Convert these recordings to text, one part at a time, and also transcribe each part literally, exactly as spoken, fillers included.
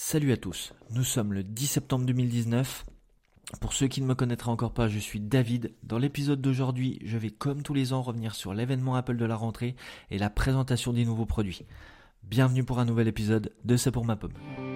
Salut à tous, nous sommes le dix septembre deux mille dix-neuf. Pour ceux qui ne me connaîtraient encore pas, je suis David. Dans l'épisode d'aujourd'hui, je vais comme tous les ans revenir sur l'événement Apple de la rentrée et la présentation des nouveaux produits. Bienvenue pour un nouvel épisode de C'est pour ma pomme.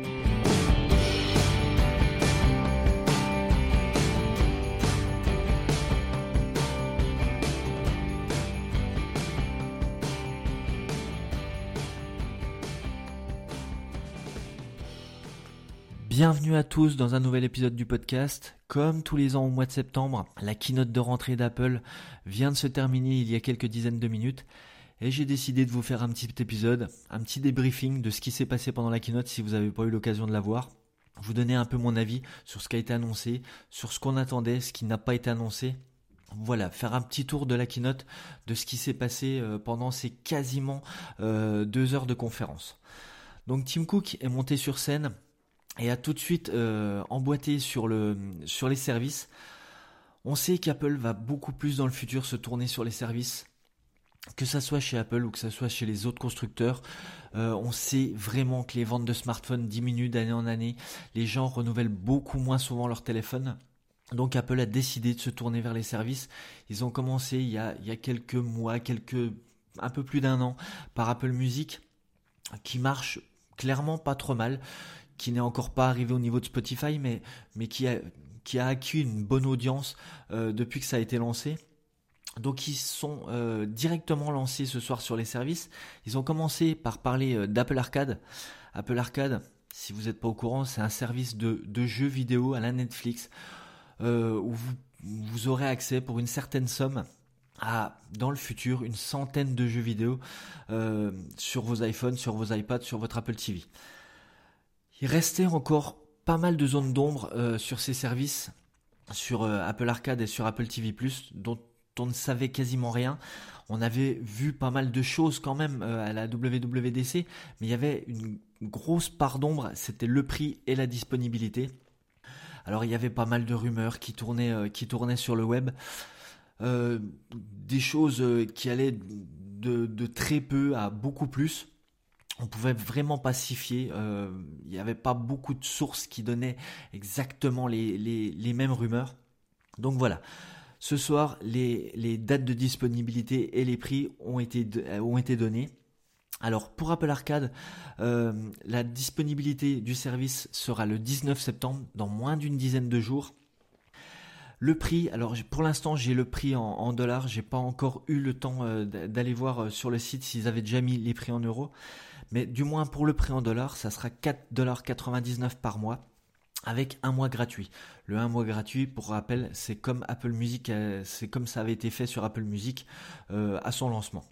Bienvenue à tous dans un nouvel épisode du podcast. Comme tous les ans au mois de septembre, la keynote de rentrée d'Apple vient de se terminer il y a quelques dizaines de minutes et j'ai décidé de vous faire un petit épisode, un petit débriefing de ce qui s'est passé pendant la keynote si vous n'avez pas eu l'occasion de la voir. Vous donner un peu mon avis sur ce qui a été annoncé, sur ce qu'on attendait, ce qui n'a pas été annoncé. Voilà, faire un petit tour de la keynote, de ce qui s'est passé pendant ces quasiment euh, deux heures de conférence. Donc Tim Cook est monté sur scène et a tout de suite euh, emboîté sur, le, sur les services. On sait qu'Apple va beaucoup plus dans le futur se tourner sur les services, que ça soit chez Apple ou que ça soit chez les autres constructeurs. Euh, on sait vraiment que les ventes de smartphones diminuent d'année en année. Les gens renouvellent beaucoup moins souvent leur téléphone. Donc Apple a décidé de se tourner vers les services. Ils ont commencé il y a, il y a quelques mois, quelques, un peu plus d'un an, par Apple Music, qui marche clairement pas trop mal, qui n'est encore pas arrivé au niveau de Spotify, mais, mais qui, a, qui a acquis une bonne audience euh, depuis que ça a été lancé. Donc ils sont euh, directement lancés ce soir sur les services. Ils ont commencé par parler euh, d'Apple Arcade. Apple Arcade, si vous n'êtes pas au courant, c'est un service de, de jeux vidéo à la Netflix euh, où vous, vous aurez accès pour une certaine somme à, dans le futur, une centaine de jeux vidéo euh, sur vos iPhones, sur vos iPads, sur votre Apple T V. Il restait encore pas mal de zones d'ombre euh, sur ces services, sur euh, Apple Arcade et sur Apple T V plus, dont on ne savait quasiment rien. On avait vu pas mal de choses quand même euh, à la W W D C, mais il y avait une grosse part d'ombre, c'était le prix et la disponibilité. Alors il y avait pas mal de rumeurs qui tournaient, euh, qui tournaient sur le web, euh, des choses euh, qui allaient de, de très peu à beaucoup plus. On pouvait vraiment pas s'y fier, euh, il n'y avait pas beaucoup de sources qui donnaient exactement les, les, les mêmes rumeurs. Donc voilà, ce soir, les, les dates de disponibilité et les prix ont été, ont été donnés. Alors pour Apple Arcade, euh, la disponibilité du service sera le dix-neuf septembre, dans moins d'une dizaine de jours. Le prix, alors pour l'instant j'ai le prix en, en dollars, j'ai pas encore eu le temps euh, d'aller voir sur le site s'ils avaient déjà mis les prix en euros. Mais du moins pour le prix en dollars, ça sera quatre dollars quatre-vingt-dix-neuf par mois avec un mois gratuit. Le un mois gratuit, pour rappel, c'est comme Apple Music, c'est comme ça avait été fait sur Apple Music euh, à son lancement.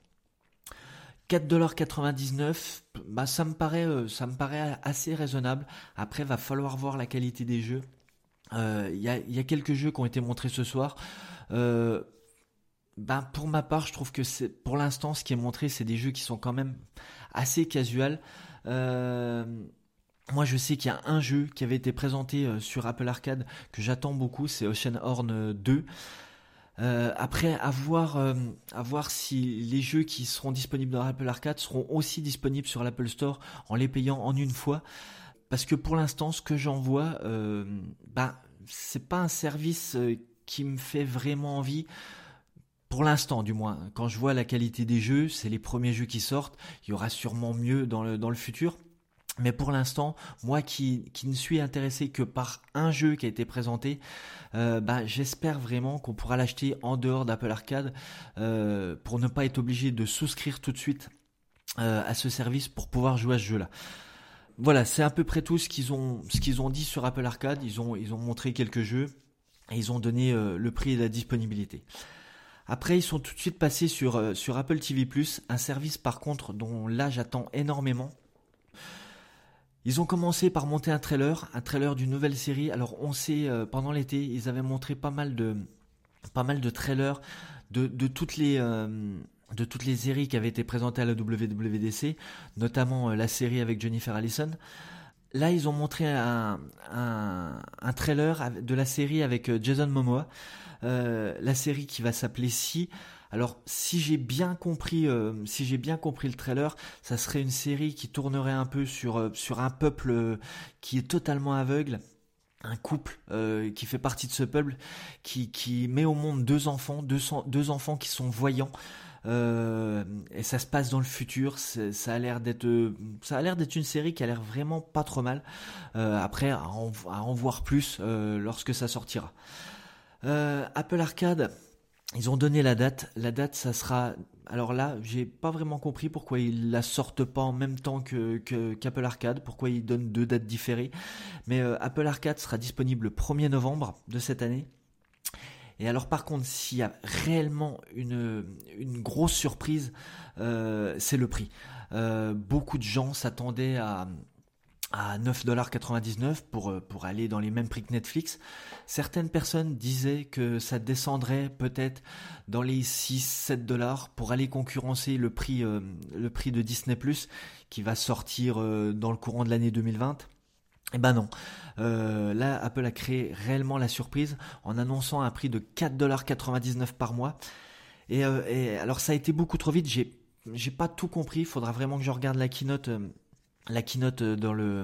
quatre dollars quatre-vingt-dix-neuf, bah ça me paraît, euh, ça me paraît assez raisonnable. Après, va falloir voir la qualité des jeux. Il euh, y, a, y a quelques jeux qui ont été montrés ce soir. Euh, Ben pour ma part, je trouve que c'est pour l'instant ce qui est montré, c'est des jeux qui sont quand même assez casual. Euh, moi, je sais qu'il y a un jeu qui avait été présenté euh, sur Apple Arcade que j'attends beaucoup, c'est Oceanhorn deux. Euh, après, à voir, euh, à voir si les jeux qui seront disponibles dans Apple Arcade seront aussi disponibles sur l'Apple Store en les payant en une fois. Parce que pour l'instant, ce que j'en vois, euh, ben c'est pas un service euh, qui me fait vraiment envie. Pour l'instant, du moins, quand je vois la qualité des jeux, c'est les premiers jeux qui sortent. Il y aura sûrement mieux dans le, dans le futur. Mais pour l'instant, moi qui, qui ne suis intéressé que par un jeu qui a été présenté, euh, bah, j'espère vraiment qu'on pourra l'acheter en dehors d'Apple Arcade euh, pour ne pas être obligé de souscrire tout de suite euh, à ce service pour pouvoir jouer à ce jeu-là. Voilà, c'est à peu près tout ce qu'ils ont, ce qu'ils ont dit sur Apple Arcade. Ils ont, ils ont montré quelques jeux et ils ont donné euh, le prix et la disponibilité. Après, ils sont tout de suite passés sur, euh, sur Apple T V plus, un service par contre dont là j'attends énormément. Ils ont commencé par monter un trailer, un trailer d'une nouvelle série. Alors on sait, euh, pendant l'été, ils avaient montré pas mal de, pas mal de trailers de, de, toutes les, euh, de toutes les séries qui avaient été présentées à la W W D C, notamment euh, la série avec Jennifer Aniston. Là, ils ont montré un, un, un trailer de la série avec Jason Momoa. Euh, la série qui va s'appeler Si. Alors, si j'ai bien compris, euh, si j'ai bien compris le trailer, ça serait une série qui tournerait un peu sur euh, sur un peuple euh, qui est totalement aveugle. Un couple euh, qui fait partie de ce peuple qui, qui met au monde deux enfants, deux, deux enfants qui sont voyants. Euh, et ça se passe dans le futur. C'est, ça a l'air d'être, ça a l'air d'être une série qui a l'air vraiment pas trop mal. Euh, après, à en, à en voir plus euh, lorsque ça sortira. Euh, Apple Arcade, ils ont donné la date. La date, ça sera. Alors là, j'ai pas vraiment compris pourquoi ils la sortent pas en même temps que, que qu'Apple Arcade, pourquoi ils donnent deux dates différées. Mais euh, Apple Arcade sera disponible le premier novembre de cette année. Et alors par contre, s'il y a réellement une, une grosse surprise, euh, c'est le prix. Euh, beaucoup de gens s'attendaient à, à neuf dollars quatre-vingt-dix-neuf pour, pour aller dans les mêmes prix que Netflix. Certaines personnes disaient que ça descendrait peut-être dans les six à sept dollars pour aller concurrencer le prix, euh, le prix de Disney plus, qui va sortir euh, dans le courant de l'année deux mille vingt. Eh ben non, euh, là Apple a créé réellement la surprise en annonçant un prix de quatre dollars quatre-vingt-dix-neuf par mois. Et, euh, et alors ça a été beaucoup trop vite, j'ai j'ai pas tout compris, il faudra vraiment que je regarde la keynote, euh, la keynote dans le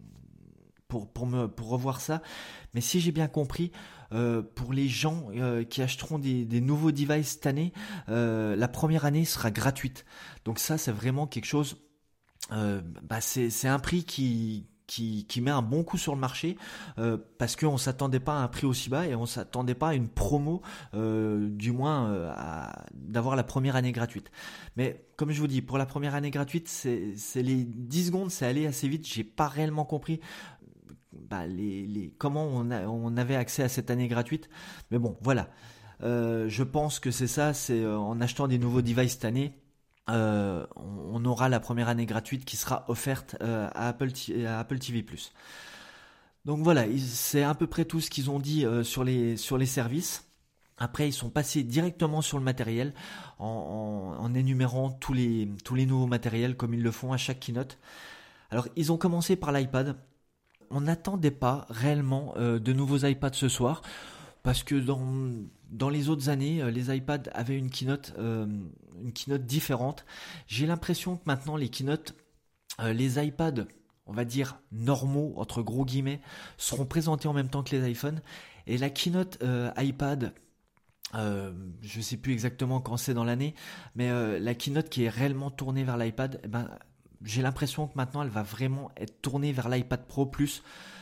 pour pour me pour revoir ça. Mais si j'ai bien compris, euh, pour les gens euh, qui achèteront des, des nouveaux devices cette année, euh, la première année sera gratuite. Donc ça c'est vraiment quelque chose. Euh, bah c'est c'est un prix qui Qui, qui met un bon coup sur le marché euh, parce qu'on ne s'attendait pas à un prix aussi bas et on ne s'attendait pas à une promo, euh, du moins euh, à, d'avoir la première année gratuite. Mais comme je vous dis, pour la première année gratuite, c'est, c'est les dix secondes, c'est allé assez vite, j'ai pas réellement compris bah, les, les, comment on, a, on avait accès à cette année gratuite. Mais bon, voilà. Euh, je pense que c'est ça, c'est euh, en achetant des nouveaux devices cette année, Euh, on aura la première année gratuite qui sera offerte euh, à, Apple, à Apple T V plus. Donc voilà, c'est à peu près tout ce qu'ils ont dit euh, sur, les, sur les services. Après, ils sont passés directement sur le matériel en, en, en énumérant tous les, tous les nouveaux matériels comme ils le font à chaque keynote. Alors, ils ont commencé par l'iPad. On n'attendait pas réellement euh, de nouveaux iPads ce soir. Parce que dans, dans les autres années, les iPads avaient une keynote, euh, une keynote différente. J'ai l'impression que maintenant, les keynotes, euh, les iPads, on va dire normaux, entre gros guillemets, seront présentés en même temps que les iPhones. Et la keynote euh, iPad, euh, je ne sais plus exactement quand c'est dans l'année, mais euh, la keynote qui est réellement tournée vers l'iPad, eh ben, j'ai l'impression que maintenant, elle va vraiment être tournée vers l'iPad Pro plus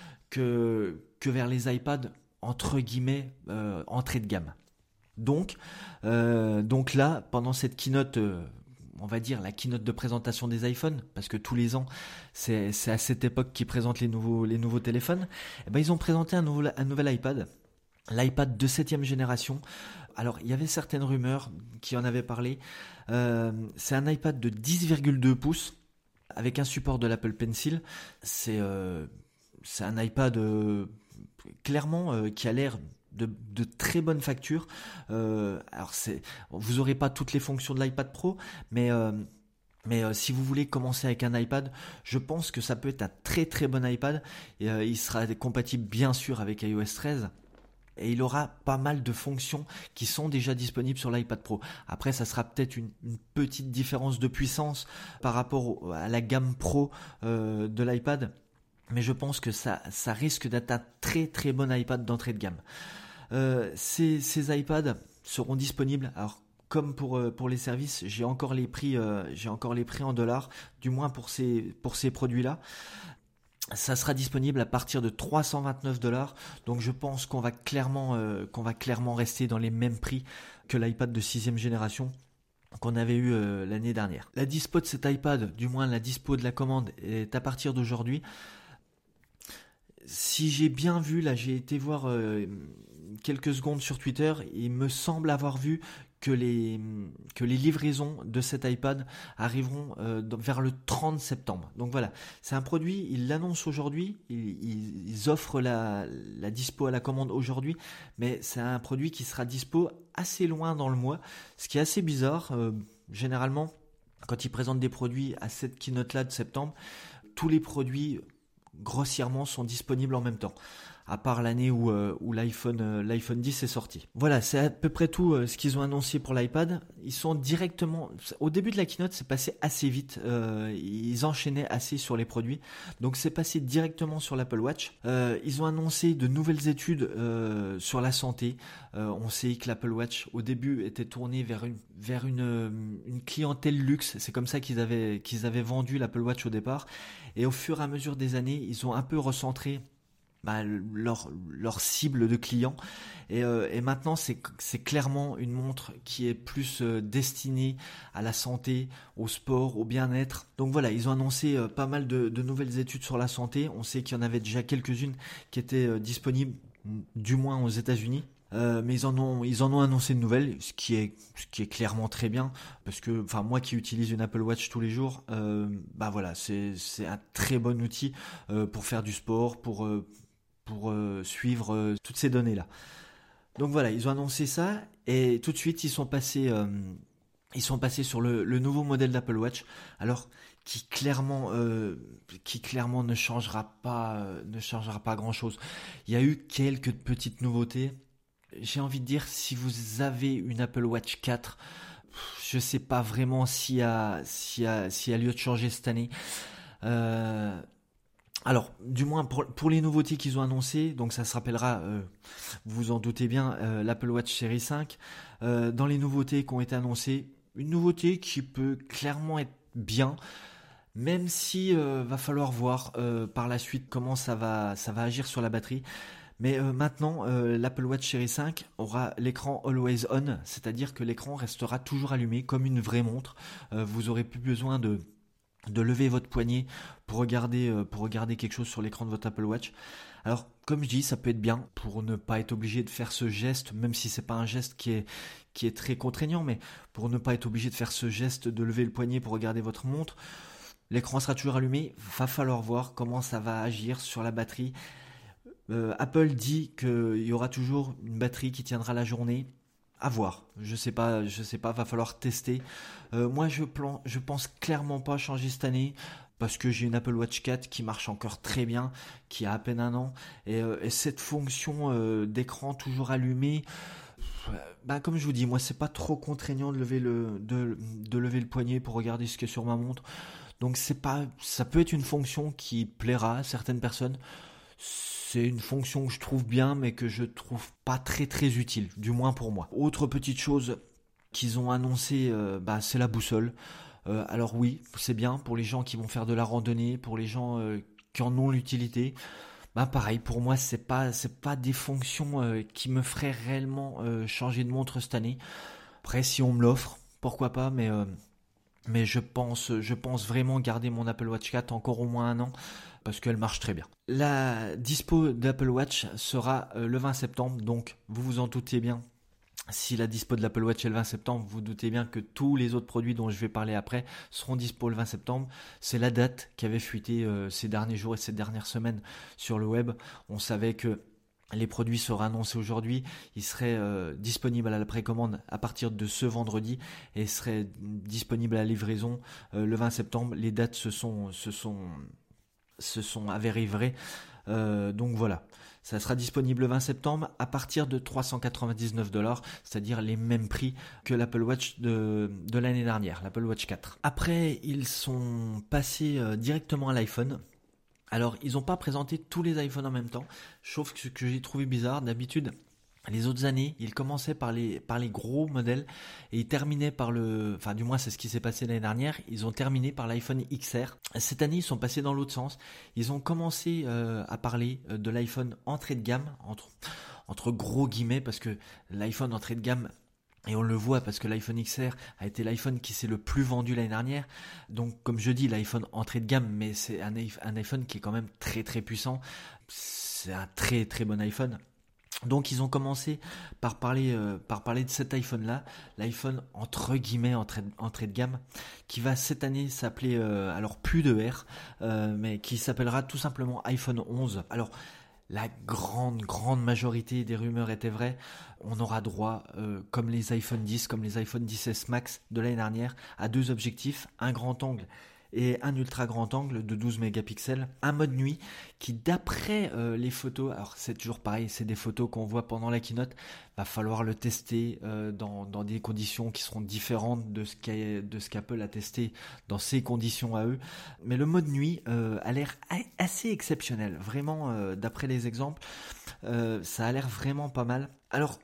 que, que vers les iPads entre guillemets euh, entrée de gamme. Donc, euh, donc là, pendant cette keynote, euh, on va dire la keynote de présentation des iPhones, parce que tous les ans, c'est, c'est à cette époque qu'ils présentent les nouveaux, les nouveaux téléphones, et ben, ils ont présenté un, nouveau, un nouvel iPad, l'iPad de septième génération. Alors, il y avait certaines rumeurs qui en avaient parlé. Euh, c'est un iPad de dix virgule deux pouces, avec un support de l'Apple Pencil. C'est, euh, c'est un iPad... Euh, clairement euh, qui a l'air de, de très bonne facture. Euh, alors c'est, vous n'aurez pas toutes les fonctions de l'iPad Pro, mais euh, mais euh, si vous voulez commencer avec un iPad, je pense que ça peut être un très très bon iPad. Et, euh, il sera compatible bien sûr avec i O S treize. Et il aura pas mal de fonctions qui sont déjà disponibles sur l'iPad Pro. Après, ça sera peut-être une, une petite différence de puissance par rapport au, à la gamme Pro euh, de l'iPad. Mais je pense que ça, ça risque d'être un très très bon iPad d'entrée de gamme. Euh, ces, ces iPads seront disponibles. Alors comme pour euh, pour les services, j'ai encore les prix, euh, j'ai encore les prix en dollars, du moins pour ces pour ces produits-là. Ça sera disponible à partir de trois cent vingt-neuf dollars. Donc je pense qu'on va clairement euh, qu'on va clairement rester dans les mêmes prix que l'iPad de sixième génération qu'on avait eu euh, l'année dernière. La dispo de cet iPad, du moins la dispo de la commande, est à partir d'aujourd'hui. Si j'ai bien vu, là j'ai été voir euh, quelques secondes sur Twitter, il me semble avoir vu que les, que les livraisons de cet iPad arriveront euh, vers le trente septembre. Donc voilà, c'est un produit, ils l'annoncent aujourd'hui, ils, ils offrent la, la dispo à la commande aujourd'hui, mais c'est un produit qui sera dispo assez loin dans le mois, ce qui est assez bizarre. Euh, généralement, quand ils présentent des produits à cette keynote-là de septembre, tous les produits... grossièrement sont disponibles en même temps. à part l'année où, euh, où l'iPhone, euh, l'iPhone dix est sorti. Voilà, c'est à peu près tout euh, ce qu'ils ont annoncé pour l'iPad. Ils sont directement... Au début de la keynote, c'est passé assez vite. Euh, ils enchaînaient assez sur les produits. Donc c'est passé directement sur l'Apple Watch. Euh, ils ont annoncé de nouvelles études euh, sur la santé. Euh, on sait que l'Apple Watch, au début, était tourné vers une, vers une, une clientèle luxe. C'est comme ça qu'ils avaient, qu'ils avaient vendu l'Apple Watch au départ. Et au fur et à mesure des années, ils ont un peu recentré bah, leur, leur cible de clients. Et, euh, et maintenant, c'est, c'est clairement une montre qui est plus euh, destinée à la santé, au sport, au bien-être. Donc voilà, ils ont annoncé euh, pas mal de, de nouvelles études sur la santé. On sait qu'il y en avait déjà quelques-unes qui étaient euh, disponibles, du moins aux États-Unis. Euh, mais ils en ont ils en ont annoncé de nouvelles, ce qui est ce qui est clairement très bien, parce que enfin moi qui utilise une Apple Watch tous les jours, euh, bah voilà, c'est c'est un très bon outil euh, pour faire du sport, pour euh, pour euh, suivre euh, toutes ces données là. Donc voilà, ils ont annoncé ça et tout de suite ils sont passés euh, ils sont passés sur le, le nouveau modèle d'Apple Watch, alors qui clairement euh, qui clairement ne changera pas euh, ne changera pas grand chose. Il y a eu quelques petites nouveautés. J'ai envie de dire, si vous avez une Apple Watch quatre, je sais pas vraiment s'il y a, s'il y a, s'il y a lieu de changer cette année. Euh, alors, du moins pour, pour les nouveautés qu'ils ont annoncées, donc ça se rappellera, euh, vous vous en doutez bien, euh, l'Apple Watch Série cinq. Euh, dans les nouveautés qui ont été annoncées, une nouveauté qui peut clairement être bien, même si euh, va falloir voir euh, par la suite comment ça va, ça va agir sur la batterie. Mais euh, maintenant, euh, l'Apple Watch Série cinq aura l'écran Always On, c'est-à-dire que l'écran restera toujours allumé comme une vraie montre. Euh, vous aurez plus besoin de, de lever votre poignet pour regarder, euh, pour regarder quelque chose sur l'écran de votre Apple Watch. Alors, comme je dis, ça peut être bien pour ne pas être obligé de faire ce geste, même si c'est pas un geste qui est, qui est très contraignant, mais pour ne pas être obligé de faire ce geste de lever le poignet pour regarder votre montre. L'écran sera toujours allumé, va falloir voir comment ça va agir sur la batterie. Euh, Apple dit qu'il y aura toujours une batterie qui tiendra la journée. À voir. Je sais pas, je sais pas, va falloir tester. Euh, moi, je, plan, je pense clairement pas changer cette année parce que j'ai une Apple Watch quatre qui marche encore très bien, qui a à peine un an. Et, euh, et cette fonction euh, d'écran toujours allumé, bah, comme je vous dis, moi, c'est pas trop contraignant de lever le, de, de lever le poignet pour regarder ce qui est sur ma montre. Donc, c'est pas, ça peut être une fonction qui plaira à certaines personnes. C'est une fonction que je trouve bien, mais que je trouve pas très très utile, du moins pour moi. Autre petite chose qu'ils ont annoncé, euh, bah, c'est la boussole. Euh, alors oui, c'est bien pour les gens qui vont faire de la randonnée, pour les gens euh, qui en ont l'utilité. Bah pareil, pour moi, c'est pas c'est pas des fonctions euh, qui me feraient réellement euh, changer de montre cette année. Après, si on me l'offre, pourquoi pas, mais euh, mais je pense je pense vraiment garder mon Apple Watch quatre encore au moins un an, parce qu'elle marche très bien. La dispo d'Apple Watch sera euh, le vingt septembre, donc vous vous en doutez bien. Si la dispo de l'Apple Watch est le vingt septembre, vous vous doutez bien que tous les autres produits dont je vais parler après seront dispo le vingt septembre. C'est la date qui avait fuité euh, ces derniers jours et ces dernières semaines sur le web. On savait que les produits seraient annoncés aujourd'hui, ils seraient euh, disponibles à la précommande à partir de ce vendredi et seraient disponibles à la livraison euh, le vingt septembre. Les dates se sont, se sont, se sont avérées vraies. Euh, donc voilà, ça sera disponible le vingt septembre à partir de trois cent quatre-vingt-dix-neuf dollars, c'est-à-dire les mêmes prix que l'Apple Watch de, de l'année dernière, l'Apple Watch quatre. Après, ils sont passés euh, directement à l'iPhone. Alors, ils n'ont pas présenté tous les iPhones en même temps, sauf que ce que j'ai trouvé bizarre, d'habitude, les autres années, ils commençaient par les, par les gros modèles et ils terminaient par le... Enfin, du moins, c'est ce qui s'est passé l'année dernière. Ils ont terminé par l'iPhone X R. Cette année, ils sont passés dans l'autre sens. Ils ont commencé euh, à parler de l'iPhone entrée de gamme, entre, entre gros guillemets, parce que l'iPhone entrée de gamme... Et on le voit parce que l'iPhone X R a été l'iPhone qui s'est le plus vendu l'année dernière. Donc, comme je dis, l'iPhone entrée de gamme, mais c'est un, un iPhone qui est quand même très très puissant. C'est un très très bon iPhone. Donc ils ont commencé par parler, euh, par parler de cet iPhone-là, l'iPhone entre guillemets entrée, entrée de gamme, qui va cette année s'appeler, euh, alors plus de R, euh, mais qui s'appellera tout simplement iPhone onze. Alors la grande grande majorité des rumeurs étaient vraies. On aura droit, euh, comme les iPhone dix, comme les iPhone dix S Max de l'année dernière, à deux objectifs, un grand angle et un ultra grand angle de douze mégapixels, un mode nuit qui d'après euh, les photos, alors c'est toujours pareil, c'est des photos qu'on voit pendant la keynote, va falloir le tester euh, dans, dans des conditions qui seront différentes de ce, qu'a, de ce qu'Apple a testé dans ses conditions à eux, mais le mode nuit euh, a l'air assez exceptionnel, vraiment euh, d'après les exemples, euh, ça a l'air vraiment pas mal. Alors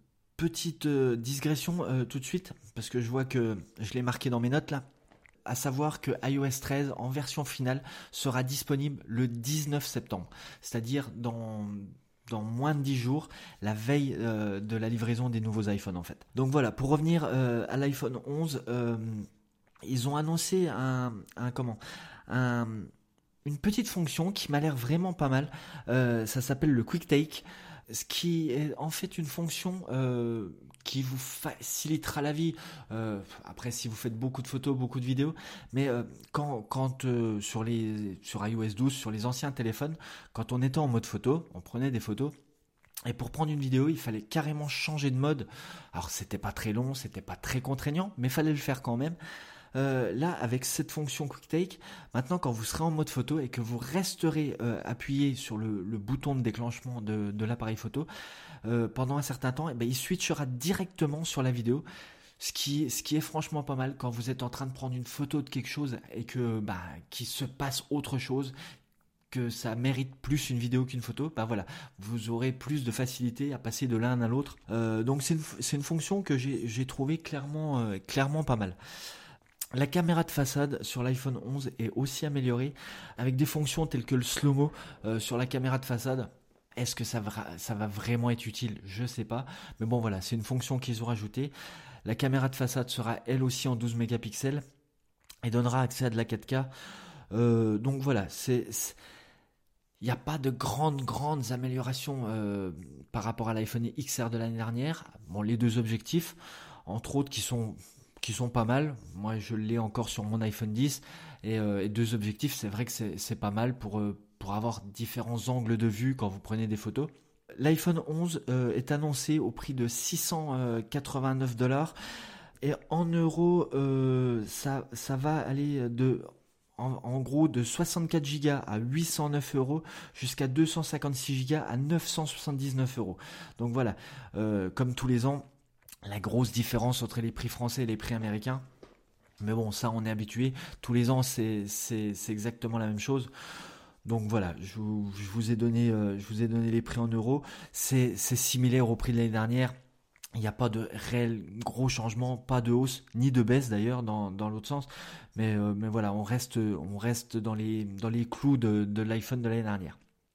petite euh, digression euh, tout de suite, parce que je vois que je l'ai marqué dans mes notes là, à savoir que i O S treize en version finale sera disponible le dix-neuf septembre, c'est-à-dire dans, dans moins de dix jours, la veille euh, de la livraison des nouveaux iPhones en fait. Donc voilà, pour revenir euh, à l'iPhone onze, euh, ils ont annoncé un, un comment un, une petite fonction qui m'a l'air vraiment pas mal, euh, ça s'appelle le Quick Take, ce qui est en fait une fonction euh, qui vous facilitera la vie. Euh, après, si vous faites beaucoup de photos, beaucoup de vidéos, mais euh, quand, quand euh, sur les sur i O S douze, sur les anciens téléphones, quand on était en mode photo, on prenait des photos. Et pour prendre une vidéo, il fallait carrément changer de mode. Alors, c'était pas très long, c'était pas très contraignant, mais fallait le faire quand même. Euh, là, avec cette fonction Quick Take, maintenant quand vous serez en mode photo et que vous resterez euh, appuyé sur le, le bouton de déclenchement de, de l'appareil photo euh, pendant un certain temps, et ben, il switchera directement sur la vidéo, ce qui, ce qui est franchement pas mal quand vous êtes en train de prendre une photo de quelque chose et que bah, qu'il se passe autre chose, que ça mérite plus une vidéo qu'une photo, bah voilà, vous aurez plus de facilité à passer de l'un à l'autre. Euh, donc c'est une, c'est une fonction que j'ai, j'ai trouvé clairement, euh, clairement pas mal. La caméra de façade sur l'iPhone onze est aussi améliorée avec des fonctions telles que le slow-mo euh, sur la caméra de façade. Est-ce que ça va, ça va vraiment être utile? Je sais pas. Mais bon voilà, c'est une fonction qu'ils ont rajoutée. La caméra de façade sera elle aussi en douze mégapixels et donnera accès à de la quatre K. Euh, donc voilà, c'est... c'est... il n'y a pas de grandes, grandes améliorations euh, par rapport à l'iPhone X R de l'année dernière. Bon, les deux objectifs, entre autres, qui sont... qui sont pas mal. Moi, je l'ai encore sur mon iPhone dix et, euh, et deux objectifs, c'est vrai que c'est, c'est pas mal pour, euh, pour avoir différents angles de vue quand vous prenez des photos. L'iPhone onze euh, est annoncé au prix de six cent quatre-vingt-neuf dollars et en euros, euh, ça, ça va aller de... En, en gros, de soixante-quatre gigas à huit cent neuf euros jusqu'à deux cent cinquante-six gigas à neuf cent soixante-dix-neuf euros. Donc voilà, euh, comme tous les ans, la grosse différence entre les prix français et les prix américains. Mais bon, ça, on est habitué. Tous les ans, c'est, c'est, c'est exactement la même chose. Donc voilà, je vous, je vous ai donné, euh, je vous ai donné les prix en euros. C'est, c'est similaire au prix de l'année dernière. Il n'y a pas de réel gros changement, pas de hausse, ni de baisse d'ailleurs dans, dans l'autre sens. Mais, euh, mais voilà, on reste, on reste dans les, dans les clous de, de l'iPhone de l'année dernière.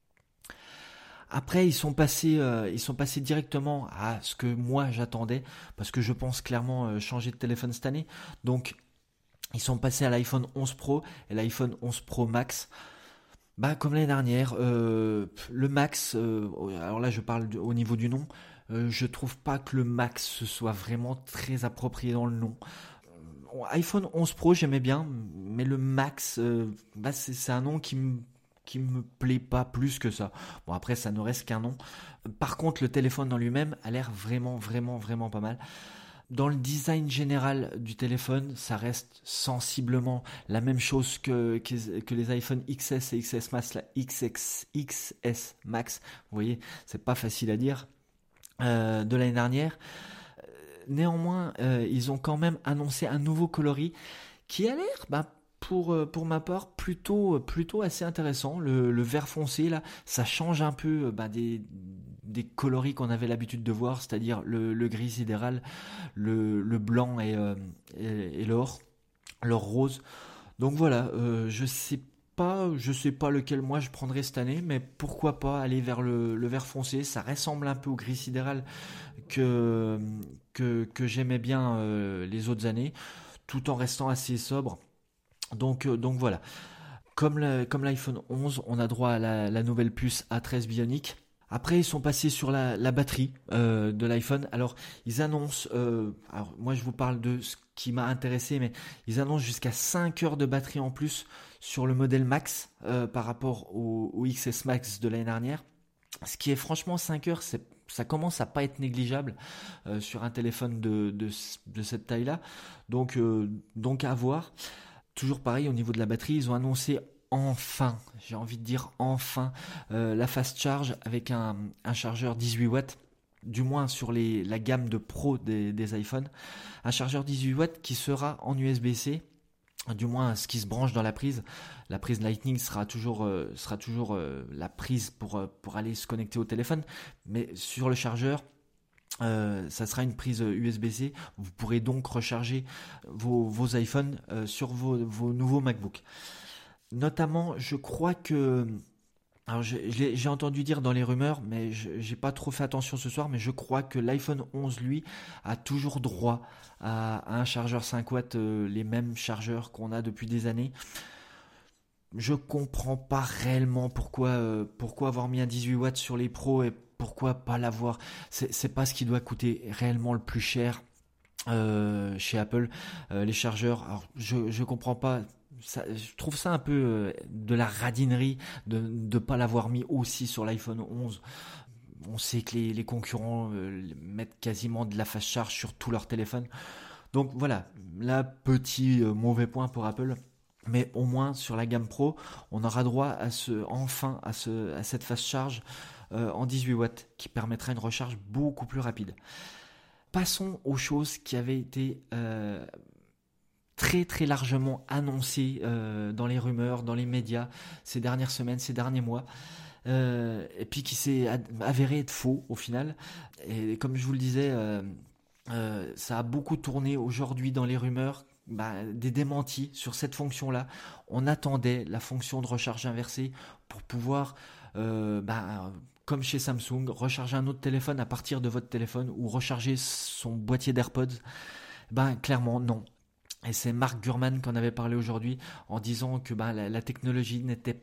Après, ils sont passés, euh, ils sont passés directement à ce que moi j'attendais, parce que je pense clairement euh, changer de téléphone cette année. Donc, ils sont passés à l'iPhone onze Pro et l'iPhone onze Pro Max. Bah, comme l'année dernière, euh, le Max, euh, alors là je parle de, au niveau du nom, euh, je trouve pas que le Max ce soit vraiment très approprié dans le nom. Euh, iPhone onze Pro j'aimais bien, mais le Max, euh, bah, c'est, c'est un nom qui me qui me plaît pas plus que ça. Bon, après ça ne reste qu'un nom. Par contre, le téléphone en lui-même a l'air vraiment vraiment vraiment pas mal. Dans le design général du téléphone, ça reste sensiblement la même chose que, que, que les iPhone X S et X S Max, la X X, X S Max. Vous voyez, c'est pas facile à dire. Euh, de l'année dernière. Néanmoins, euh, ils ont quand même annoncé un nouveau coloris qui a l'air, bah, pour, pour ma part, plutôt, plutôt assez intéressant. Le, le vert foncé, là, ça change un peu bah, des, des coloris qu'on avait l'habitude de voir, c'est-à-dire le, le gris sidéral, le, le blanc et, euh, et, et l'or, l'or rose. Donc voilà, euh, je sais pas, je sais pas lequel moi je prendrais cette année, mais pourquoi pas aller vers le, le vert foncé. Ça ressemble un peu au gris sidéral que, que, que j'aimais bien euh, les autres années, tout en restant assez sobre. Donc, euh, donc voilà, comme, la, comme l'iPhone onze, on a droit à la, la nouvelle puce A treize Bionic. Après, ils sont passés sur la, la batterie euh, de l'iPhone. Alors, ils annoncent, euh, alors moi je vous parle de ce qui m'a intéressé, mais ils annoncent jusqu'à cinq heures de batterie en plus sur le modèle Max euh, par rapport au, au X S Max de l'année dernière. Ce qui est franchement cinq heures, c'est, ça commence à pas être négligeable euh, sur un téléphone de, de, de cette taille-là. Donc, euh, donc à voir. toujours pareil au niveau de la batterie, ils ont annoncé enfin, j'ai envie de dire enfin, euh, la fast charge avec un, un chargeur dix-huit watts, du moins sur les, la gamme de Pro des, des iPhones, un chargeur dix-huit watts qui sera en U S B-C, du moins ce qui se branche dans la prise. La prise Lightning sera toujours, euh, sera toujours euh, la prise pour, euh, pour aller se connecter au téléphone, mais sur le chargeur, Euh, ça sera une prise U S B-C. Vous pourrez donc recharger vos, vos iPhones euh, sur vos, vos nouveaux MacBooks. Notamment, je crois que... Alors, j'ai, j'ai entendu dire dans les rumeurs, mais je, j'ai pas trop fait attention ce soir, mais je crois que l'iPhone onze, lui, a toujours droit à, à un chargeur cinq watts, euh, les mêmes chargeurs qu'on a depuis des années. Je comprends pas réellement pourquoi, euh, pourquoi avoir mis un dix-huit watts sur les pros et pourquoi pas l'avoir. C'est, c'est pas ce qui doit coûter réellement le plus cher euh, chez Apple, euh, les chargeurs. Alors, je, je comprends pas. Ça, je trouve ça un peu euh, de la radinerie de ne pas l'avoir mis aussi sur l'iPhone onze. On sait que les, les concurrents euh, mettent quasiment de la fast charge sur tous leurs téléphones. Donc voilà, là, petit euh, mauvais point pour Apple. Mais au moins sur la gamme Pro, on aura droit à ce, enfin à, ce, à cette fast charge euh, en dix-huit watts qui permettra une recharge beaucoup plus rapide. Passons aux choses qui avaient été euh, très très largement annoncées euh, dans les rumeurs, dans les médias ces dernières semaines, ces derniers mois. Euh, et puis qui s'est avéré être faux au final. Et comme je vous le disais, euh, euh, ça a beaucoup tourné aujourd'hui dans les rumeurs. Bah, des démentis sur cette fonction-là. On attendait la fonction de recharge inversée pour pouvoir, euh, bah, comme chez Samsung, recharger un autre téléphone à partir de votre téléphone ou recharger son boîtier d'AirPods. Ben, clairement, non. Et c'est Mark Gurman qui en avait parlé aujourd'hui en disant que bah, la, la technologie n'était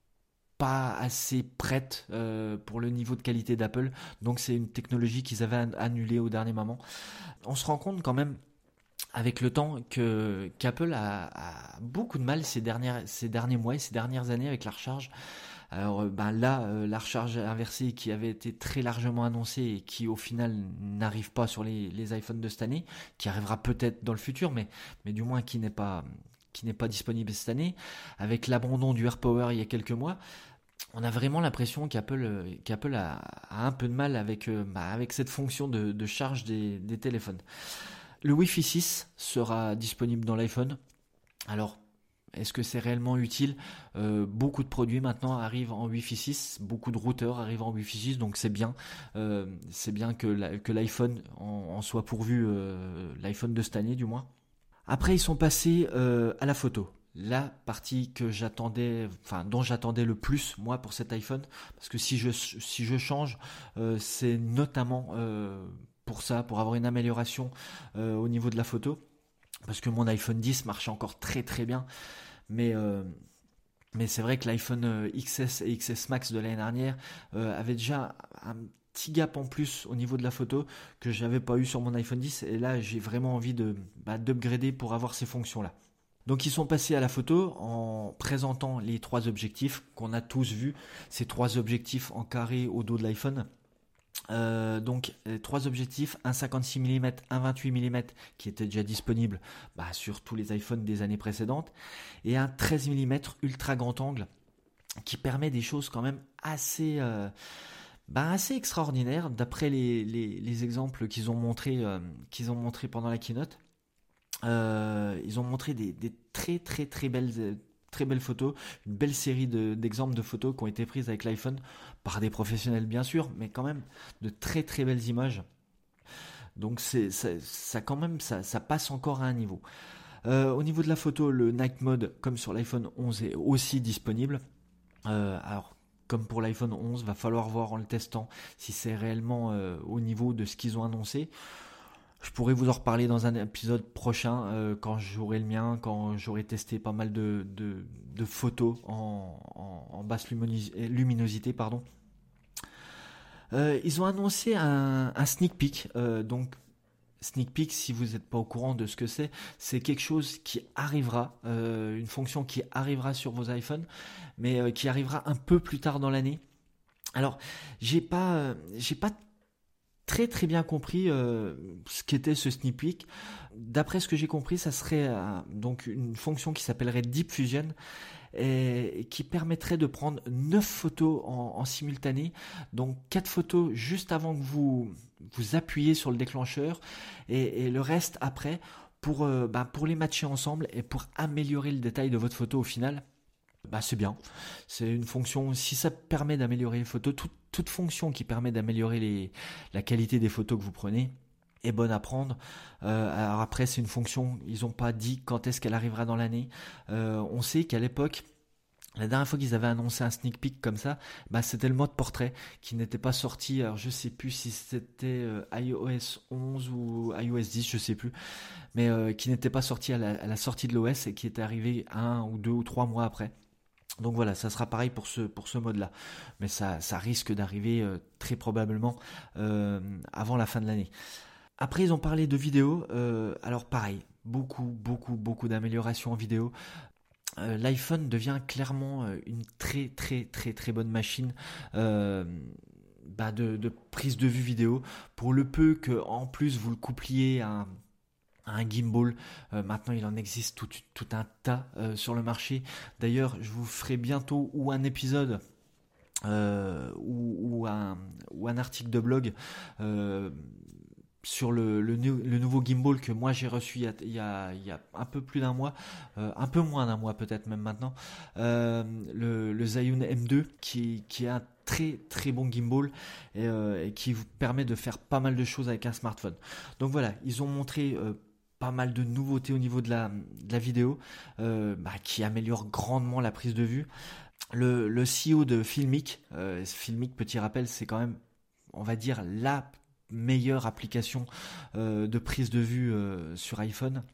pas assez prête euh, pour le niveau de qualité d'Apple. Donc c'est une technologie qu'ils avaient annulée au dernier moment. On se rend compte quand même avec le temps que qu'Apple a, a beaucoup de mal ces dernières ces derniers mois et ces dernières années avec la recharge. Alors ben là euh, la recharge inversée qui avait été très largement annoncée et qui au final n'arrive pas sur les, les iPhones de cette année, qui arrivera peut-être dans le futur, mais mais du moins qui n'est pas qui n'est pas disponible cette année, avec l'abandon du AirPower il y a quelques mois. On a vraiment l'impression qu'Apple, qu'Apple a, a un peu de mal avec, euh, bah, avec cette fonction de, de charge des, des téléphones. Le Wi-Fi six sera disponible dans l'iPhone. Alors, est-ce que c'est réellement utile ? euh, Beaucoup de produits maintenant arrivent en Wi-Fi six, beaucoup de routeurs arrivent en Wi-Fi six, donc c'est bien. Euh, c'est bien que, la, que l'iPhone en, en soit pourvu, euh, l'iPhone de cette année du moins. Après, ils sont passés euh, à la photo. La partie que j'attendais, enfin dont j'attendais le plus moi pour cet iPhone, parce que si je si je change, euh, c'est notamment euh, pour ça, pour avoir une amélioration euh, au niveau de la photo, parce que mon iPhone dix marchait encore très très bien, mais euh, mais c'est vrai que l'iPhone X S et X S Max de l'année dernière euh, avait déjà un petit gap en plus au niveau de la photo que j'avais pas eu sur mon iPhone dix, et là j'ai vraiment envie de bah, d'upgrader pour avoir ces fonctions là. Donc ils sont passés à la photo en présentant les trois objectifs qu'on a tous vus, ces trois objectifs en carré au dos de l'iPhone. Euh, donc les trois objectifs, un cinquante-six millimètres, un vingt-huit millimètres qui était déjà disponible bah, sur tous les iPhones des années précédentes, et un treize millimètres ultra grand angle qui permet des choses quand même assez, euh, bah, assez extraordinaires d'après les, les, les exemples qu'ils ont montrés, euh, qu'ils ont montrés pendant la keynote. Euh, ils ont montré des, des très très très belles très belles photos, une belle série de, d'exemples de photos qui ont été prises avec l'iPhone par des professionnels bien sûr, mais quand même de très très belles images. Donc c'est ça, ça quand même ça, ça passe encore à un niveau. Euh, au niveau de la photo, le Night Mode comme sur l'iPhone onze est aussi disponible. Euh, alors comme pour l'iPhone onze, va falloir voir en le testant si c'est réellement euh, au niveau de ce qu'ils ont annoncé. Je pourrais vous en reparler dans un épisode prochain euh, quand j'aurai le mien, quand j'aurai testé pas mal de, de, de photos en, en, en basse luminosité. Pardon. Euh, ils ont annoncé un, un sneak peek. Euh, donc, sneak peek, si vous n'êtes pas au courant de ce que c'est, c'est quelque chose qui arrivera, euh, une fonction qui arrivera sur vos iPhones, mais euh, qui arrivera un peu plus tard dans l'année. Alors, j'ai pas, euh, j'ai pas très très bien compris euh, ce qu'était ce sneak peek. D'après ce que j'ai compris, ça serait euh, donc une fonction qui s'appellerait Deep Fusion et, et qui permettrait de prendre neuf photos en, en simultané, donc quatre photos juste avant que vous vous appuyez sur le déclencheur et, et le reste après pour, euh, bah, pour les matcher ensemble et pour améliorer le détail de votre photo au final. Bah, c'est bien, c'est une fonction, si ça permet d'améliorer les photos, toute, toute fonction qui permet d'améliorer les, la qualité des photos que vous prenez est bonne à prendre. Euh, alors après, c'est une fonction, ils n'ont pas dit quand est-ce qu'elle arrivera dans l'année. Euh, on sait qu'à l'époque, la dernière fois qu'ils avaient annoncé un sneak peek comme ça, bah c'était le mode portrait qui n'était pas sorti. Alors je sais plus si c'était euh, iOS onze ou iOS dix, je sais plus, mais euh, qui n'était pas sorti à la, à la sortie de l'O S et qui était arrivé un ou deux ou trois mois après. Donc voilà, ça sera pareil pour ce, pour ce mode-là. Mais ça, ça risque d'arriver euh, très probablement euh, avant la fin de l'année. Après, ils ont parlé de vidéo. Euh, alors pareil, beaucoup, beaucoup, beaucoup d'améliorations en vidéo. Euh, L'iPhone devient clairement euh, une très, très, très, très bonne machine euh, bah de, de prise de vue vidéo. Pour le peu que, en plus, vous le coupliez à un un gimbal, euh, maintenant il en existe tout, tout un tas euh, sur le marché. D'ailleurs, je vous ferai bientôt ou un épisode euh, ou, ou, un, ou un article de blog euh, sur le, le, le nouveau gimbal que moi j'ai reçu il y a, il y a, il y a un peu plus d'un mois, euh, un peu moins d'un mois peut-être même maintenant, euh, le, le Zhiyun M deux qui, qui est un très très bon gimbal et, euh, et qui vous permet de faire pas mal de choses avec un smartphone. Donc voilà, ils ont montré euh, pas mal de nouveautés au niveau de la, de la vidéo euh, bah, qui améliore grandement la prise de vue. Le, le C E O de Filmic, euh, Filmic, petit rappel, c'est quand même, on va dire, la meilleure application euh, de prise de vue euh, sur iPhone.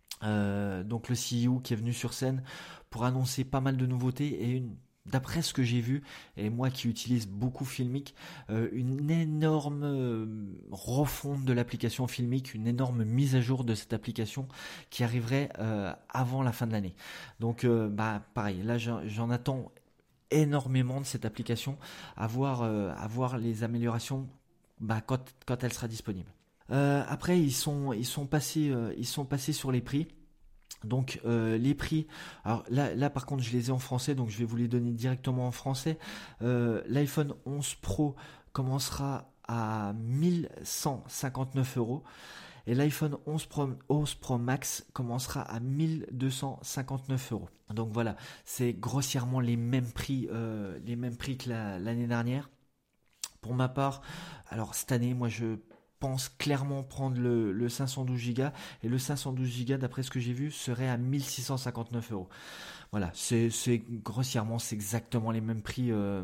Euh, donc le C E O qui est venu sur scène pour annoncer pas mal de nouveautés et une d'après ce que j'ai vu, et moi qui utilise beaucoup Filmic, euh, une énorme euh, refonte de l'application Filmic, une énorme mise à jour de cette application qui arriverait euh, avant la fin de l'année. Donc euh, bah pareil, là j'en, j'en attends énormément de cette application, à voir, euh, à voir les améliorations bah, quand, quand elle sera disponible. Euh, après ils sont, ils sont passés, euh, ils sont passés sur les prix. Donc euh, les prix, alors là, là par contre je les ai en français, donc je vais vous les donner directement en français. Euh, L'iPhone onze Pro commencera à mille cent cinquante-neuf euros et l'iPhone onze Pro, onze Pro Max commencera à mille deux cent cinquante-neuf euros. Donc voilà, c'est grossièrement les mêmes prix, euh, les mêmes prix que la, l'année dernière. Pour ma part, alors cette année, moi je pense clairement prendre le, le cinq cent douze giga et le cinq cent douze giga d'après ce que j'ai vu serait à mille six cent cinquante-neuf euros. Voilà, c'est, c'est grossièrement c'est exactement les mêmes prix euh,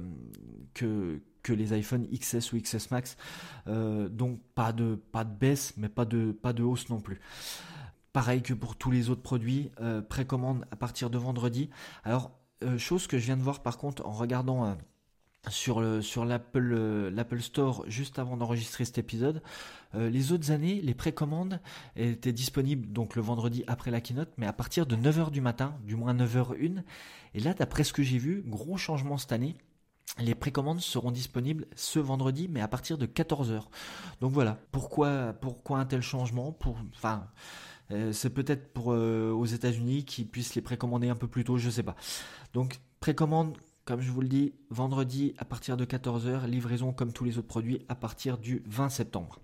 que que les iPhone X S ou X S Max, euh, donc pas de pas de baisse mais pas de pas de hausse non plus. Pareil que pour tous les autres produits, euh, précommande à partir de vendredi. Alors euh, chose que je viens de voir par contre en regardant euh, sur le sur l'Apple euh, l'Apple Store juste avant d'enregistrer cet épisode. Euh, les autres années, les précommandes étaient disponibles donc le vendredi après la keynote, mais à partir de neuf heures du matin, du moins neuf heures une. Et là, d'après ce que j'ai vu, gros changement cette année. Les précommandes seront disponibles ce vendredi, mais à partir de quatorze heures. Donc voilà, pourquoi pourquoi un tel changement pour enfin euh, c'est peut-être pour euh, aux États-Unis qui puissent les précommander un peu plus tôt, je sais pas. Donc précommande, comme je vous le dis, vendredi à partir de quatorze heures, livraison comme tous les autres produits à partir du vingt septembre.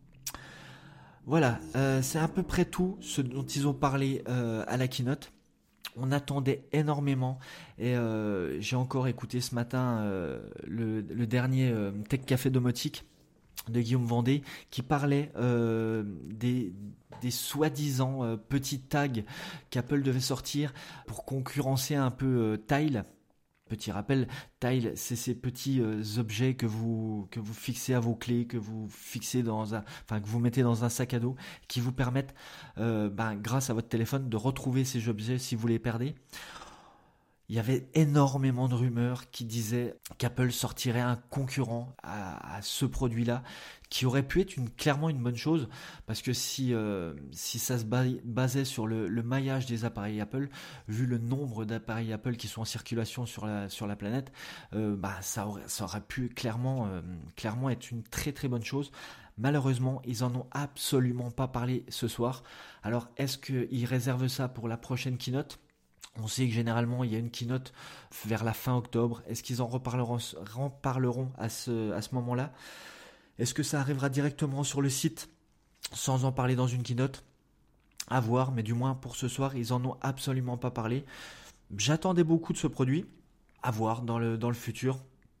Voilà, euh, c'est à peu près tout ce dont ils ont parlé euh, à la keynote. On attendait énormément et euh, j'ai encore écouté ce matin euh, le, le dernier euh, Tech Café Domotique de Guillaume Vendée qui parlait euh, des, des soi-disant euh, petits tags qu'Apple devait sortir pour concurrencer un peu euh, Tile. Petit rappel, Tile, c'est ces petits euh, objets que vous que vous fixez à vos clés, que vous fixez dans un, enfin que vous mettez dans un sac à dos, qui vous permettent, euh, ben, grâce à votre téléphone, de retrouver ces objets si vous les perdez. Il y avait énormément de rumeurs qui disaient qu'Apple sortirait un concurrent à, à ce produit-là, qui aurait pu être une, clairement une bonne chose, parce que si, euh, si ça se basait sur le, le maillage des appareils Apple, vu le nombre d'appareils Apple qui sont en circulation sur la, sur la planète, euh, bah, ça, aurait, ça aurait pu clairement, euh, clairement être une très très bonne chose. Malheureusement, ils en ont absolument pas parlé ce soir. Alors, est-ce qu'ils réservent ça pour la prochaine keynote ? On sait que généralement, il y a une keynote vers la fin octobre. Est-ce qu'ils en reparleront, reparleront à ce, à ce moment-là ? Est-ce que ça arrivera directement sur le site sans en parler dans une keynote ? À voir, mais du moins pour ce soir, ils en ont absolument pas parlé. J'attendais beaucoup de ce produit. À voir dans le, dans le futur.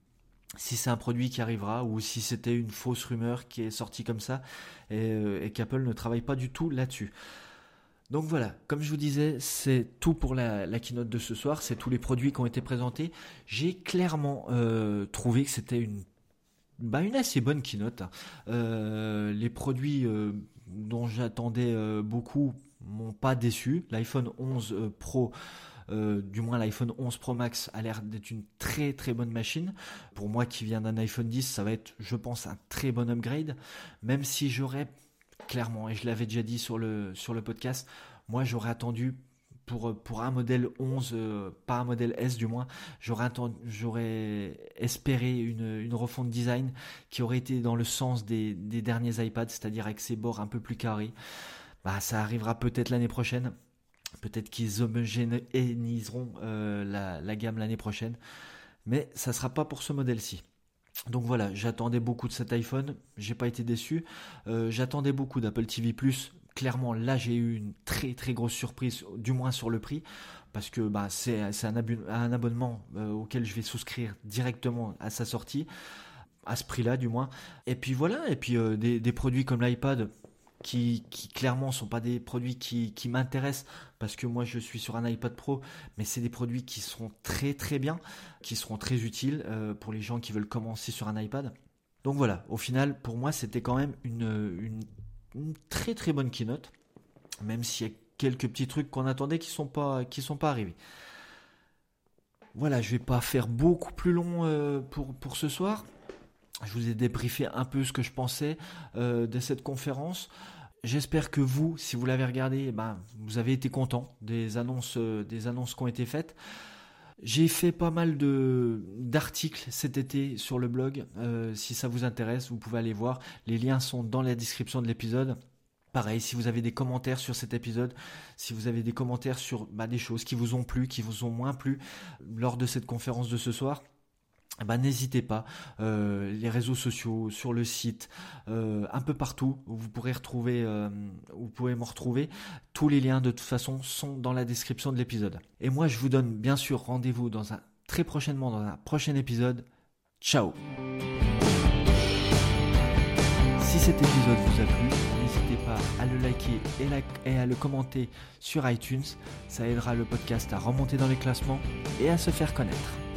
Si c'est un produit qui arrivera ou si c'était une fausse rumeur qui est sortie comme ça et, euh, et qu'Apple ne travaille pas du tout là-dessus. Donc voilà, comme je vous disais, c'est tout pour la, la keynote de ce soir, c'est tous les produits qui ont été présentés. J'ai clairement euh, trouvé que c'était une, bah une assez bonne keynote. Euh, les produits euh, dont j'attendais euh, beaucoup m'ont pas déçu. L'iPhone onze euh, Pro, Euh, du moins l'iPhone onze Pro Max a l'air d'être une très très bonne machine. Pour moi qui viens d'un iPhone dix, ça va être, je pense, un très bon upgrade. Même si j'aurais clairement, et je l'avais déjà dit sur le, sur le podcast, moi j'aurais attendu pour, pour un modèle onze, euh, pas un modèle S du moins, j'aurais, attendu, j'aurais espéré une, une refonte design qui aurait été dans le sens des, des derniers iPads, c'est-à-dire avec ses bords un peu plus carrés. Bah, ça arrivera peut-être l'année prochaine. Peut-être qu'ils homogénéiseront euh, la, la gamme l'année prochaine. Mais ça ne sera pas pour ce modèle-ci. Donc voilà, j'attendais beaucoup de cet iPhone. J'ai pas été déçu. Euh, j'attendais beaucoup d'Apple T V plus. Clairement, là, j'ai eu une très très grosse surprise, du moins sur le prix. Parce que bah, c'est, c'est un, abu- un abonnement euh, auquel je vais souscrire directement à sa sortie. À ce prix-là, du moins. Et puis voilà, et puis euh, des, des produits comme l'iPad... Qui, qui clairement sont pas des produits qui, qui m'intéressent parce que moi je suis sur un iPad Pro, mais c'est des produits qui seront très très bien, qui seront très utiles euh, pour les gens qui veulent commencer sur un iPad. Donc voilà, au final pour moi c'était quand même une, une, une très très bonne keynote, même s'il y a quelques petits trucs qu'on attendait qui sont pas, qui sont pas arrivés. Voilà, je vais pas faire beaucoup plus long euh, pour, pour ce soir. Je vous ai débriefé un peu ce que je pensais euh, de cette conférence. J'espère que vous, si vous l'avez regardé, eh ben, vous avez été content des annonces, euh, des annonces qui ont été faites. J'ai fait pas mal de, d'articles cet été sur le blog. Euh, si ça vous intéresse, vous pouvez aller voir. Les liens sont dans la description de l'épisode. Pareil, si vous avez des commentaires sur cet épisode, si vous avez des commentaires sur bah, des choses qui vous ont plu, qui vous ont moins plu lors de cette conférence de ce soir, bah, n'hésitez pas, euh, les réseaux sociaux, sur le site, euh, un peu partout où vous pourrez retrouver, euh, vous pouvez me retrouver. Tous les liens de toute façon sont dans la description de l'épisode. Et moi je vous donne bien sûr rendez-vous dans un très prochainement dans un prochain épisode. Ciao. Si cet épisode vous a plu, n'hésitez pas à le liker et, la, et à le commenter sur iTunes. Ça aidera le podcast à remonter dans les classements et à se faire connaître.